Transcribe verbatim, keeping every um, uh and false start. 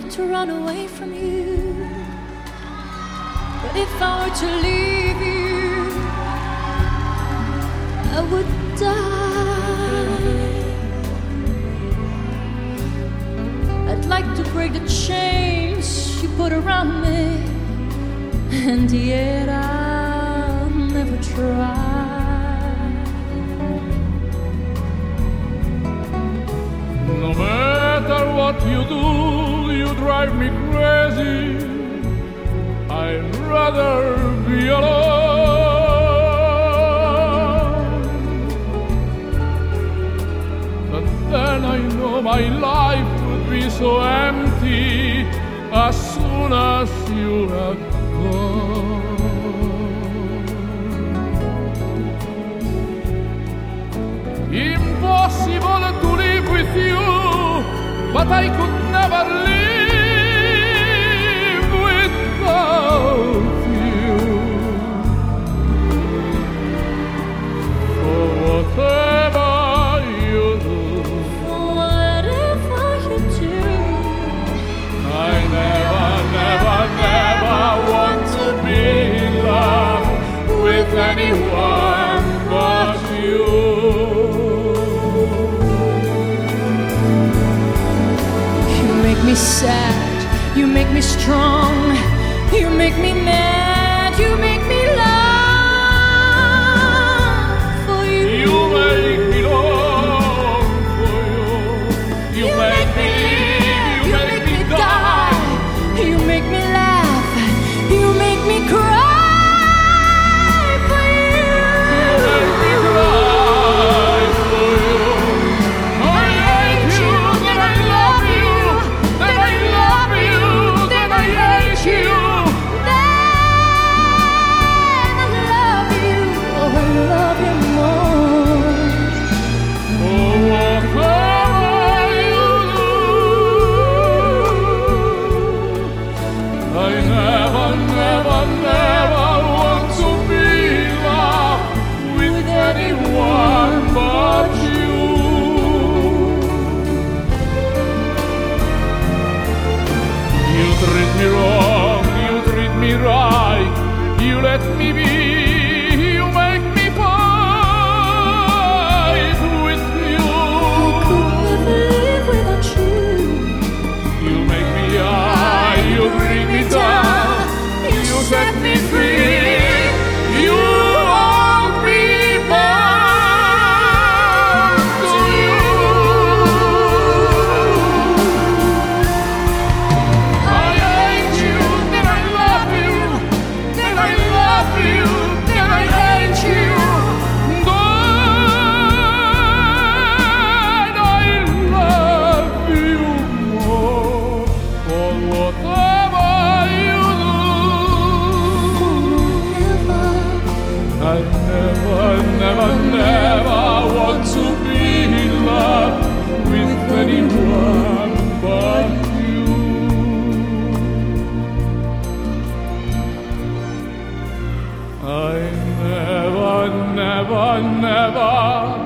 like to run away from you, but if I were to leave you, I would die. I'd like to break the chains you put around me, and yet I'll never try. No matter what you do, you drive me crazy. I'd rather be alone. But then I know my life would be so empty as soon as you had gone. Impossible to live with you, but I could never live without you. For whatever you do, For whatever you do, I never, never, never want to be in love with anyone but you. you make me sad, you make me strong, you make me mad, you make me long for you. You make me long for you. You make me live, you make me die. You make me laugh, you make me cry for you. You make me cry for you. I hate you, then I love you, then I love you, then I hate you. Then I love you, oh I love you more. For whatever you do, I never, never, never want to be in love with anyone but you. You treat me wrong, you treat me right, you let me be, you make me fight with you. Could never live without you. You make me high, you bring me down, you set me free, you hold me bound to you. I hate you, then I love you, then I love you, then I hate you. Then I love you more for whatever you do. I never, never, never want to be in love with anyone but you. I never, never, never